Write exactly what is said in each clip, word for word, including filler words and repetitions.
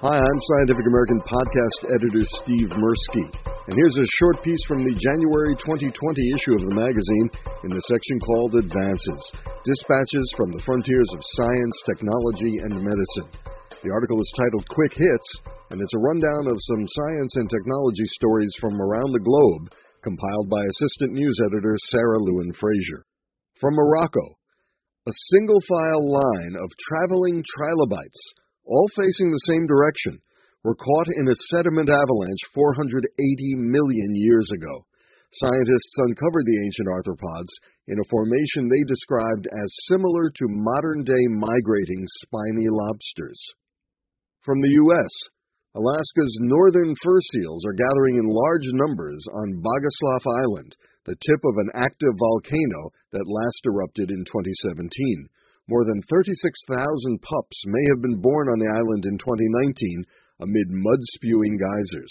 Hi, I'm Scientific American podcast editor Steve Mirsky, and here's a short piece from the January twenty twenty issue of the magazine in the section called Advances, Dispatches from the Frontiers of Science, Technology, and Medicine. The article is titled Quick Hits, and it's a rundown of some science and technology stories from around the globe, compiled by assistant news editor Sarah Lewin Fraser. From Morocco, a single-file line of traveling trilobites, all facing the same direction, were caught in a sediment avalanche four hundred eighty million years ago. Scientists uncovered the ancient arthropods in a formation they described as similar to modern-day migrating spiny lobsters. From the U S, Alaska's northern fur seals are gathering in large numbers on Bogoslov Island, the tip of an active volcano that last erupted in twenty seventeen. More than thirty-six thousand pups may have been born on the island in twenty nineteen amid mud-spewing geysers.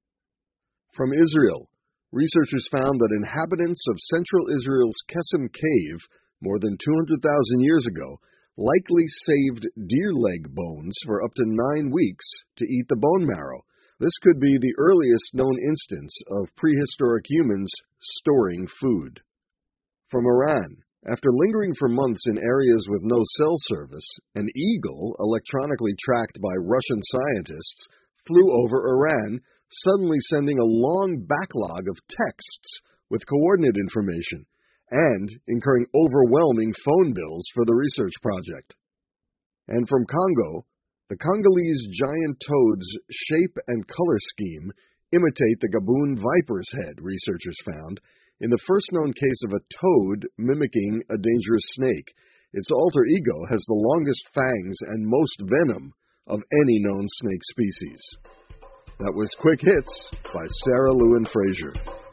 From Israel, researchers found that inhabitants of central Israel's Kesem Cave, more than two hundred thousand years ago, likely saved deer leg bones for up to nine weeks to eat the bone marrow. This could be the earliest known instance of prehistoric humans storing food. From Iran, after lingering for months in areas with no cell service, an eagle, electronically tracked by Russian scientists, flew over Iran, suddenly sending a long backlog of texts with coordinate information, and incurring overwhelming phone bills for the research project. And from Congo, the Congolese giant toad's shape and color scheme imitate the Gaboon viper's head, researchers found, in the first known case of a toad mimicking a dangerous snake. Its alter ego has the longest fangs and most venom of any known snake species. That was Quick Hits by Sarah Lewin Fraser.